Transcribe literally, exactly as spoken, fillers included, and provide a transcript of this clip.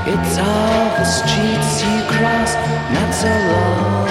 It's all the streets you cross, not so long